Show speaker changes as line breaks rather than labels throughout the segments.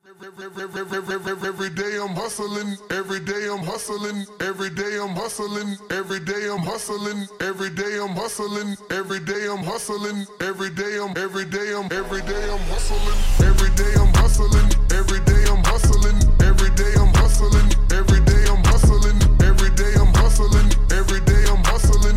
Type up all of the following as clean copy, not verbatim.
Every day I'm hustling, every day I'm hustling, every day I'm hustling, every day I'm hustling, every day I'm hustling, every day I'm hustling, every day I'm hustling, every day I'm hustling, every day I'm hustling, every day I'm hustling, every day I'm hustling, every day I'm hustling, every day I'm hustling, every day I'm hustling.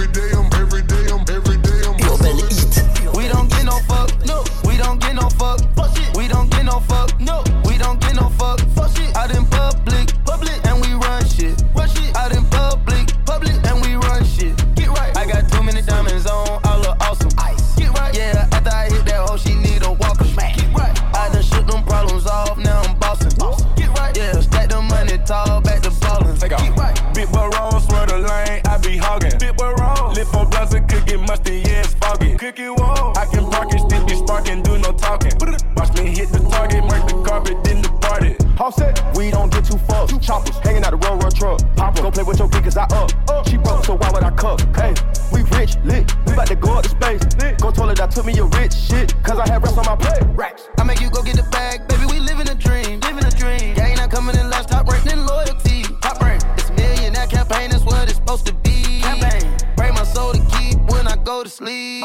We don't get no fuck, no. We don't get no fuck, fuck shit. We don't get no fuck, no. We don't get no fuck, fuck shit. Out in public, and we run shit. Out in public, and we run shit. Get right. I got too many diamonds on, I look awesome. Ice. Get right. Yeah, after I hit that hoe, she need a walker. Get right. I done shook them problems off, now I'm bossing. Get right. Yeah, stack the money tall, back to ballin'. Get right.
Big boy roll, swear the lane, I be hogging. Big boy roll, lip on blunts and cook it musty, yeah, it's foggy. Cookie wall, I can park it, still be sparking, do no talking. Watch me hit the target, mark the carpet, then the party.
Offset, we don't get too fucked. Choppers hanging out the road truck. Papa, go play with your kid cause I up. She broke, so why would I cup? Hey, we rich, lit. We about to go up to space. Go toilet, I took me your rich shit. Cause I had rest on my plate. Racks.
I make you go get the bag, baby, we living a dream. Gang not coming in last, top rank, then loyalty. Top rank, it's a millionaire campaign, that's what it's supposed to be. Campaign, break my soul to keep when I go to sleep.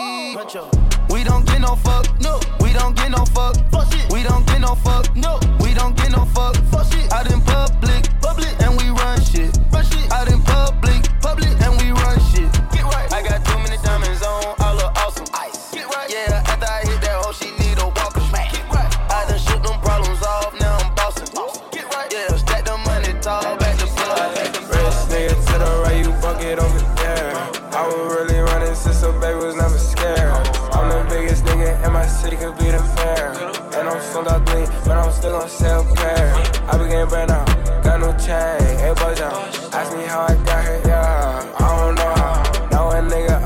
We don't get no fuck, no. We don't get no fuck, fuck shit. We don't get no fuck, no. We don't get no fuck, fuck shit. Out in public, and we run shit. Out in public, and we run shit. Get right. I got too many diamonds on, I look awesome. Ice. Get right. Yeah, after I hit that hoe, she need a walker. Get right. I done shook them problems off, now I'm bossing. Get right. Yeah, stack the money tall, back to blood.
Rich nigga to the right, you bucket over there. I was really running since a baby was never scared. I'm the biggest nigga in my city, could be the fair. And I'm sold out clean, but I'm still gon' sell pair. I be getting burnt out, got no chain, hey boys down. Ask me how I got here, yeah. I don't know how, now a nigga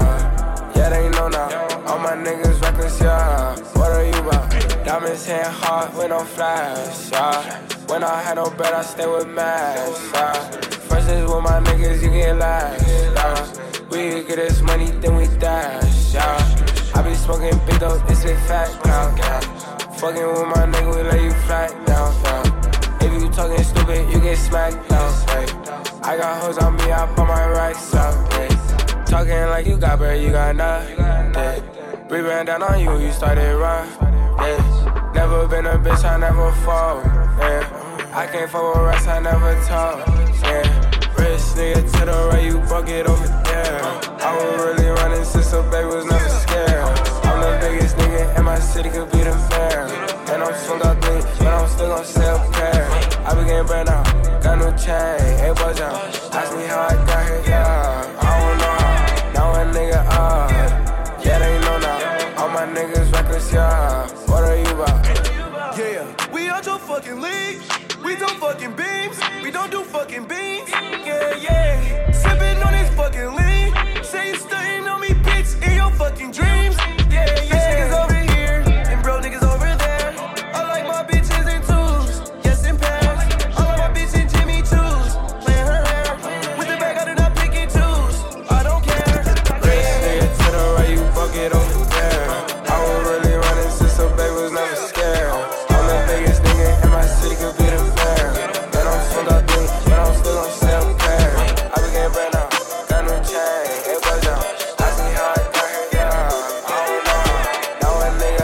yeah, they know now. All my niggas reckless, yeah. What are you about? Diamonds hitting hard with no flash, yeah. When I had no bread, I stay with mash, yeah. First is with my niggas, you get last, yeah. We get this money, then we dash, yeah. I be smoking big dope, it's a fact now, yeah. Fucking with my nigga, we lay you flat down, yeah. If you talking stupid, you get smacked down, yeah. I got hoes on me, I put my racks up, yeah. Talking like you got bread, you got nothing, yeah. We ran down on you, you started rough, yeah. Never been a bitch, I never fall, yeah. I can't fuck with rest, I never talk, yeah. Rich nigga to the right, you bucket over there. I was really running since a baby was never scared. I'm the biggest nigga in my city, could be the fair. And I'm sold out clean, but I'm still gon' sell pair. I be getting burnt out, got no chain, hey boys down. Ask me how I got here, yeah. I don't know how, now a nigga yeah, they know now. All my niggas reckless, yeah. What are you about?
Yeah, we out your fucking league. We don't fucking beams, we don't do fucking beans. Yeah, yeah. Sippin' on this fucking lean. Say you stuntin' on me, bitch, in your fucking dreams. Yeah, yeah. Rich niggas over here, and bro niggas over there. I like my bitches in twos, yes in pairs. I like my bitch in Jimmy Choo's, playing her hair. With the bag, I do not pick and choose. I don't care.
Rich nigga to the right, you bucket over there. I was really running since a baby was never scared. I'm the biggest nigga in my city, could be the fair. And I'm sold out clean, but I'm still gon' sell pair. I be getting burnt out, got no chain, hey boys down. Ask me how I got here, yeah. I don't know how, now a nigga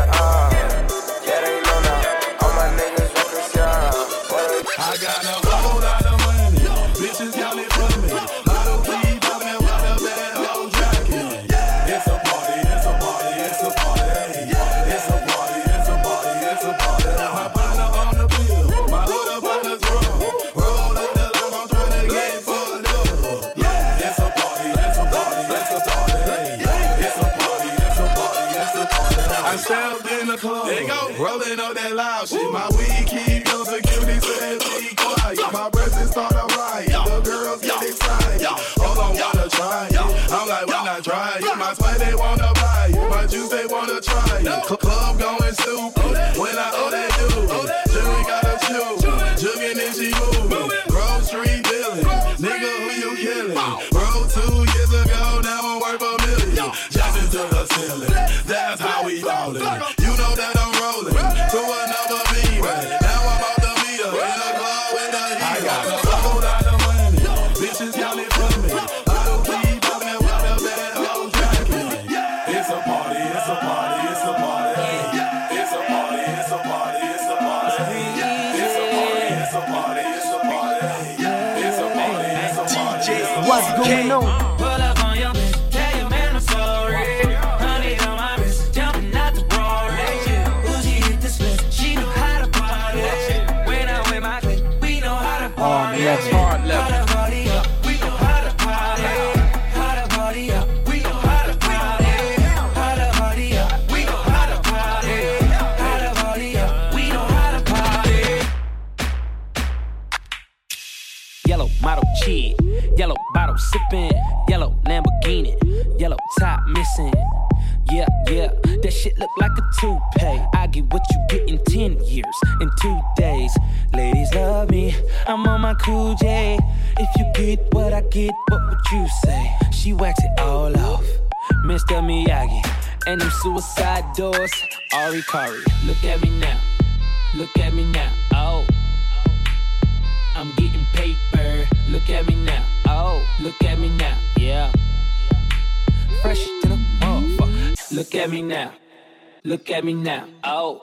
yeah, they know now. All my niggas reckless, yeah.
I got a whole lot of money, bitches got it for me. Lotto weed, poppin' and wind up that whole jacket. It's a party, it's a party, it's a party. It's a party, it's a party, it's a party. My partner on the bill, my other partner's roll up the line, I'm tryna get fucked up. It's a party, it's a party, it's a party. It's a party, it's a party, it's a party. I stepped in the club, there you go, rolling up that loud shit. My weed keep your security says be quiet. My breath start a riot, the girls get excited. Hold on, wanna try it. I'm like, when I try it, my sweat they wanna buy it, my juice they wanna try it. Club going stupid when I owe that dude. Jury got a shoe, jugging and she moving. Grocery dealing, nigga who you killing? Bro, 2 years ago, now I'm worth $1 million. Jumping to the ceiling, that's how we ballin'. You know that I'm rolling to another beat.
What's going on?
Pull up on your bitch, tell your man I'm sorry. Honey on my wrist, jumping out the Rory. Uzi hit the split, she know how to party. When I'm with my clique, we know how to party.
That's hard level.
How to party up, we know how to party. How to party up, we know how to party. How to party up, we know how to party. How to party up, we know how to party.
Yellow model cheat, yellow bottle sipping, yellow Lamborghini, yellow top missing. Yeah, that shit look like a toupee. I get what you get in 10 years, in 2 days. Ladies love me, I'm on my cool J. If you get what I get, what would you say? She wax it all off, Mr. Miyagi. And them suicide doors, Ari Kari. Look at me now, look at me now, oh. I'm getting paper, look at me now, oh. Look at me now, yeah. Fresh to the motherfucker. Look at me now, look at me now, oh.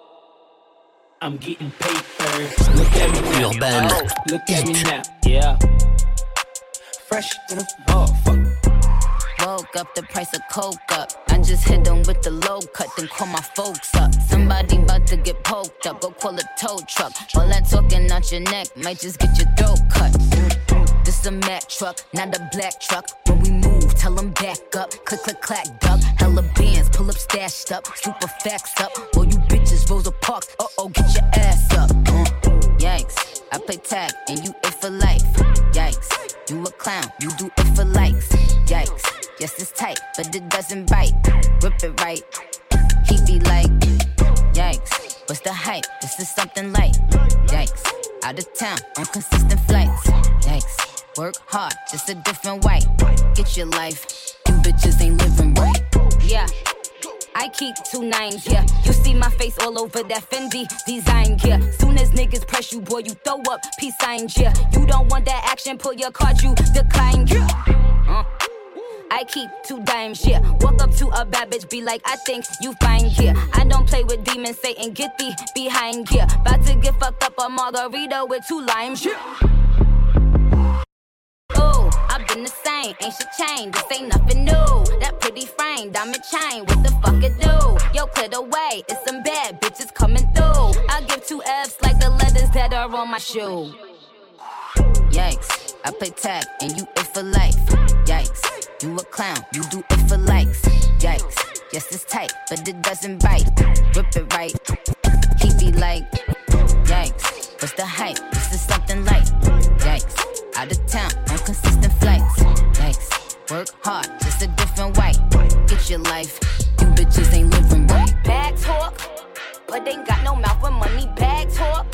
I'm getting paper, look at me now,
Urban.
oh. Look at me now, yeah. Fresh to the motherfucker.
Woke up, the price of coke up. I just hit them with the low cut, then call my folks up. Somebody about to get poked up, go call a tow truck. All that talking out your neck might just get your throat cut. This a Mack truck, not a black truck. When we move, tell them back up. Click, click, clack, duck. Hella bands, pull up, stashed up. Super facts up. All you bitches, Rosa Parks. Uh-oh, get your ass up. Yikes, I play tag and you it for life. Yikes, you a clown, you do it for likes. Yikes. Yes, it's tight, but it doesn't bite. Rip it right. He be like, yikes. What's the hype? This is something light. Yikes. Out of town on consistent flights. Yikes. Work hard, just a different way. Get your life. You bitches ain't living right. Yeah. I keep 2 9s, yeah. You see my face all over that Fendi design, yeah. Soon as niggas press you, boy, you throw up peace signs, yeah. You don't want that action, pull your card, you decline, yeah. I keep 2 dimes, yeah. Walk up to a bad bitch, be like, I think you fine, yeah. I don't play with demons, Satan, get thee behind, yeah. About to get fucked up a margarita with 2 limes, yeah. Ooh, I've been the same, ain't shit changed, this ain't nothing new. That pretty frame, diamond chain, what the fuck it do? Yo, clear the way, it's some bad bitches coming through. I give 2 F's like the letters that are on my shoe. Yikes, I play tag and you it for life. Yikes, you a clown, you do it for likes. Yikes, yes it's tight, but it doesn't bite. Rip it right, he be like, yikes, what's the hype? This is something light. Yikes, out of town on consistent flights. Yikes, work hard, just a different way. Get your life, you bitches ain't living right. Bag talk, but ain't got no mouth with money. Bag talk.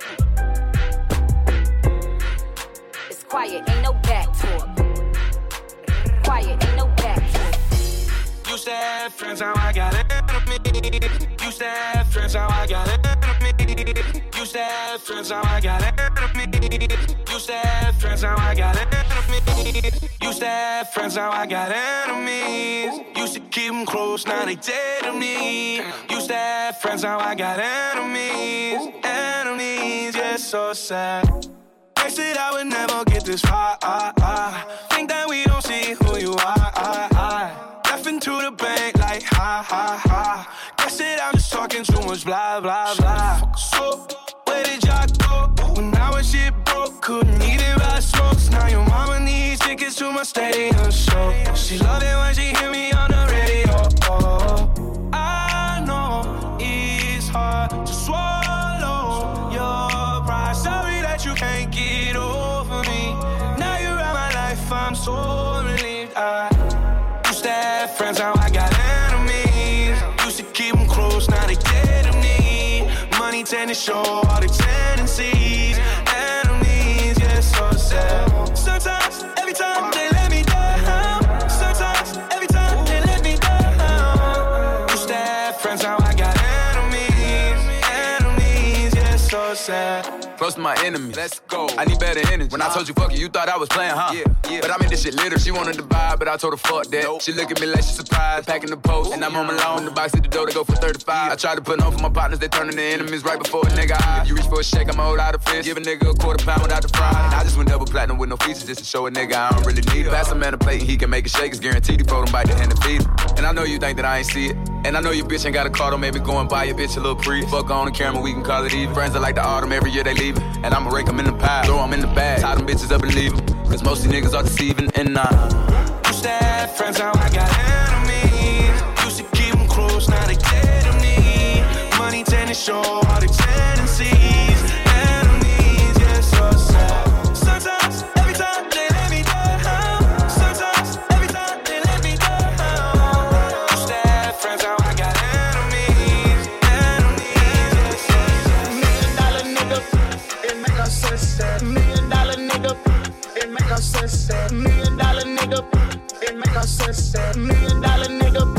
Quiet, ain't no back talk. Quiet, ain't no back talk.
Used to have friends, now I got enemies. Used to have friends, now I got enemies. Used to have friends, now I got enemies. Used to have friends, now I got enemies. Used to have friends, now I got enemies. Used to keep them close, now they dead to me. Used to have friends, now I got enemies. Enemies, yeah, so sad. I said I would never get this far. Think that we don't see who you are. Laughing to the bank like ha. Guess that I'm just talking too much blah, blah, blah. So, where did y'all go? When I was shit broke, couldn't even buy smokes. Now your mama needs tickets to my stadium show. She love it when she hear me on the radio. I know it's hard to swallow your pride. Sorry that you can't get over me. Now you're out my life, I'm so relieved. I used to have friends, now I got enemies. Used to keep them close, now they dead to me. Money tend to show all the tendencies. Enemies, yeah, so sad. Sometimes, every time they let me down. Sometimes, every time they let me down. Used to have friends, now I got enemies. Enemies, yeah, so sad. sad.
Close to my enemies. Let's go. I need better energy. When I told you fuck you, you thought I was playing, huh? Yeah. But I made this shit litter. She wanted to buy, but I told her fuck that. Nope. She look at me like she surprised. Packing the post, and I'm on my lawn. The box at the door to go for 35. I tried to put on for my partners, they turning to enemies right before a nigga eye. If you reach for a shake, I'ma hold out a fist. Give a nigga a quarter pound without the fry. And I just went double platinum with no features just to show a nigga I don't really need it. Pass a man a plate and he can make it shake. It's guaranteed he throw them bite the hand and feed him. And I know you think that I ain't see it. And I know you bitch ain't got a car, don't make me go and buy your bitch a little pre. Fuck on the camera, we can call it even. Friends are like the autumn, every year they leaving. And I'ma rake them in the pile, throw them in the bag, tie them bitches up and leave them. Cause most of these niggas are deceiving and
Used to have friends, now I got enemies. Used to keep them close, now they dead to me. Money tend to show all the tendencies. Enemies, yeah, so sad. Sometimes, every time they let me down. Sometimes, every time they let me down. Used to have friends, now I got enemies. Enemies, yeah, so sad.
$1 million nigga, it make no sense. $1 million nigga, it make no sense. $1 million nigga, it make no sense. $1 million nigga,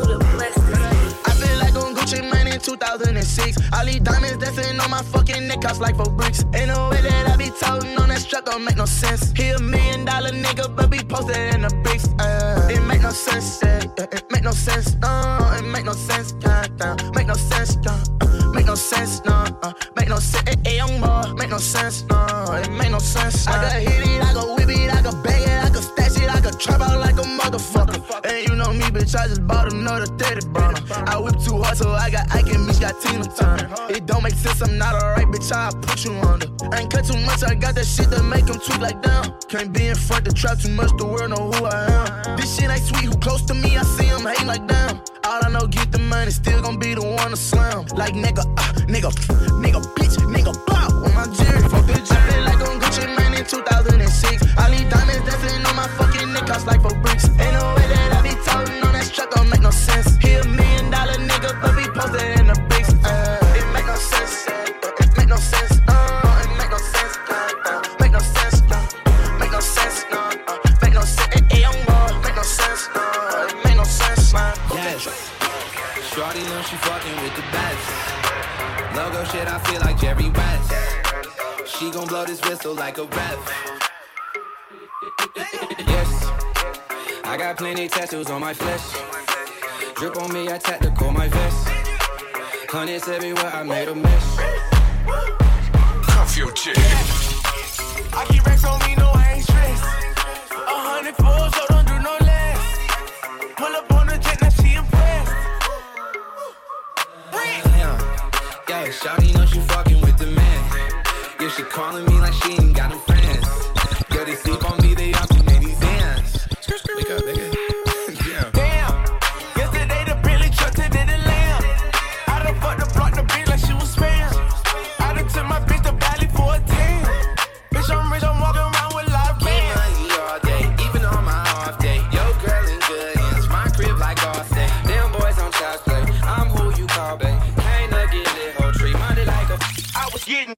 I feel like on Gucci Mane in 2006. All these diamonds dancing on my fucking neck, cost like 4 bricks. Ain't no way that I be toting on that strap, don't make no sense. He $1 million nigga, but be posted in the bricks. It make no sense, it make no sense, no, it make no sense, make no sense, make no sense, no, make no sense, young boy, make no sense, no, it make no sense. I can hit it, I can whip it, I can bag it, I can stash it, I can trap out like a motherfucker. And you know me, bitch, I just bought another 30 burner. I whip too hard, so I got Ike and Mitch, got Tina Turner. It don't make sense, I'm not alright, bitch, I'll put you under. I ain't cut too much, I got that shit that make them tweak like down. Can't be in front to trap too much, the world know who I am. This shit ain't sweet, who close to me, I see him hate like damn. All I know, get the money, still gon' be the one to slam. Like nigga, bitch, nigga, bow on my jury. Fuck the jury like on Gucci Mane in 2006. All these diamonds dancing on my fucking neck, cost like 4 bricks. Ain't no way that I be toting on that strap, don't make no sense. He $1 million nigga, but be posted in the bricks. It make no sense, it make no sense, it make no sense, make no sense, make no sense, make no sense, young boy, make no sense, it make no sense,
yes. Shorty know she fucking with the best. Logo shit, I feel like Jerry West. She gon' blow this whistle like a ref. Yes, I got plenty tattoos on my flesh. Drip on me, I tactical my vest. Hundreds everywhere, I made a mess.
Cuff your chick.
I keep racks on me, no, I ain't stressed. 100 fours, so don't do no less. Pull up on the jet, now she impressed.
Yo, shawty know she fucking with the man. Yeah, she calling me like she ain't got no friends. Yo, they sleep on me, they up to make these dance. Wake up, nigga.
Damn, yesterday the Bentley truck today the lamb. I done fucked the block, the bitch like she was spam. I done took my bitch to Bali for a 10. Bitch, I'm rich, I'm walking around with a lot of bands.
Money all day, even on my off day. Yo, girl in good hands, my crib like Austin. Them boys on child's play, I'm who you call, babe. Ain't no get lit, whole tree, money like a.
I was getting.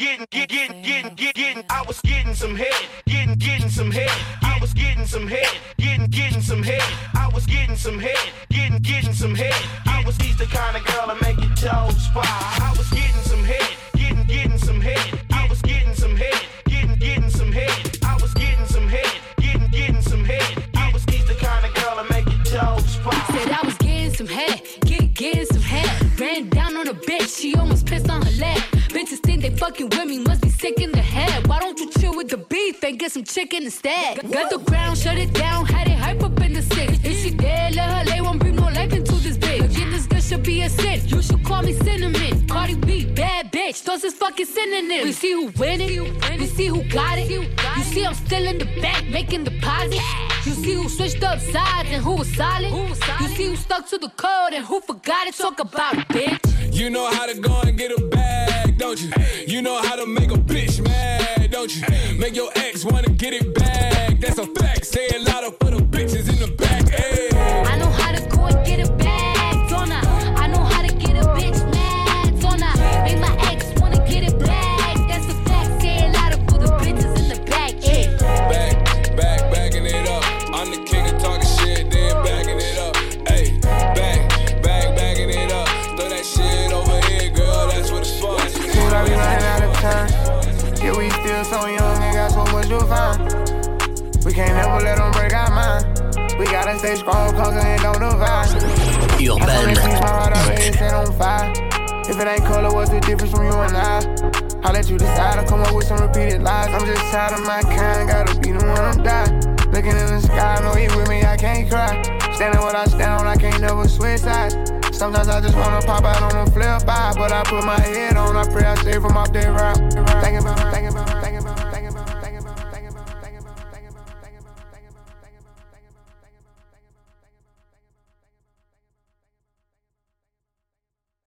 I was getting some head, getting some head. I was getting some head, getting some head. I was getting some head, getting some head. I was the kind of girl to make your toes fly. I was getting some head, getting some head. I was getting some head, getting some head. I was getting some head, getting some head. I was the kind of girl to make your toes fly.
Said I was getting some head, getting some head. Ran down on a bitch, she almost pissed on her leg. Bitches think they fucking with me, must be sick in the head. Why don't you chill with the beef and get some chicken instead? Got the ground, shut it down, had it hype up in the six. If she dead, let her lay, won't bring no life into this bitch. Again, this girl should be a sin, you should call me Cinnamon. Cardi B, bad bitch, those is fucking synonyms. We see who winning, we see who got it. You see I'm still in the back, making deposits. You see who switched up sides and who was solid. You see who stuck to the code and who forgot it. Talk about it, bitch.
You know how to go and get a bag, don't you? You know how to make a bitch mad, don't you? Make your ex wanna get it back. That's a fact. Say it louder for the bitches in the back. Hey.
I know how to go and get it back, don't I? I know how to get a bitch mad, don't I? Make my ex wanna get it back. That's a fact. Say it louder for the bitches in the back. Hey.
Backing it up. I'm the king of talking shit, then backing it up. Hey, backing it up. Throw that shit over here, girl. That's what it's for.
fine. We can't never let them break our mind. We gotta stay strong, conquer and don't divide.
Urban
set on fire. If it ain't color, what's the difference from you and I? I'll let you decide. I'll come up with some repeated lies. I'm just tired of my kind, gotta be the one I'm dying. Looking in the sky, I know you with me, I can't cry. Standing what I stand on, I can't never switch sides. Sometimes I just wanna pop out on a flip by, but I put my head on, I pray I stay from off that route.